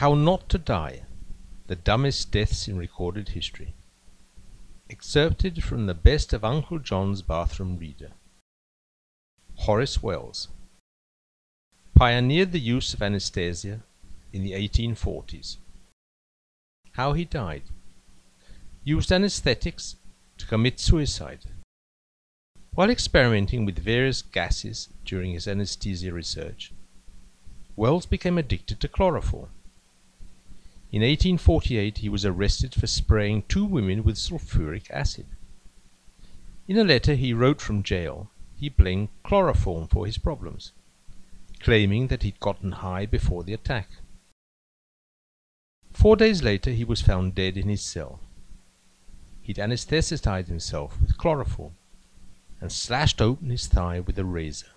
How Not to Die, The Dumbest Deaths in Recorded History. Excerpted from the best of Uncle John's Bathroom Reader. Horace Wells pioneered the use of anesthesia in the 1840s. How he died. Used anesthetics to commit suicide. While experimenting with various gases during his anesthesia research, Wells became addicted to chloroform. In 1848 he was arrested for spraying 2 women with sulfuric acid. In a letter he wrote from jail, he blamed chloroform for his problems, claiming that he'd gotten high before the attack. 4 days later he was found dead in his cell. He'd anesthetized himself with chloroform and slashed open his thigh with a razor.